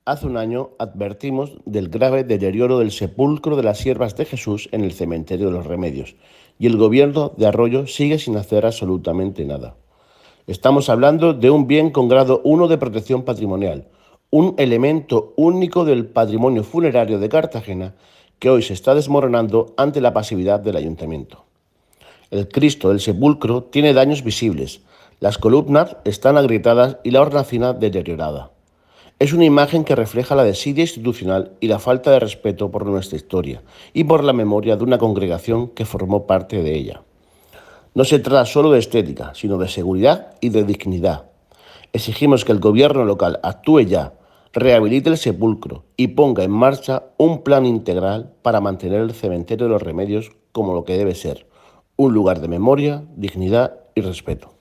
Hace un año advertimos del grave deterioro del sepulcro de las Siervas de Jesús en el cementerio de los Remedios, y el gobierno de Arroyo sigue sin hacer absolutamente nada. Estamos hablando de un bien con grado 1 de protección patrimonial, un elemento único del patrimonio funerario de Cartagena que hoy se está desmoronando ante la pasividad del ayuntamiento. El Cristo del sepulcro tiene daños visibles, las columnas están agrietadas y la hornacina deteriorada. Es una imagen que refleja la desidia institucional y la falta de respeto por nuestra historia y por la memoria de una congregación que formó parte de ella. No se trata solo de estética, sino de seguridad y de dignidad. Exigimos que el gobierno local actúe ya, rehabilite el sepulcro y ponga en marcha un plan integral para mantener el cementerio de los Remedios como lo que debe ser, un lugar de memoria, dignidad y respeto.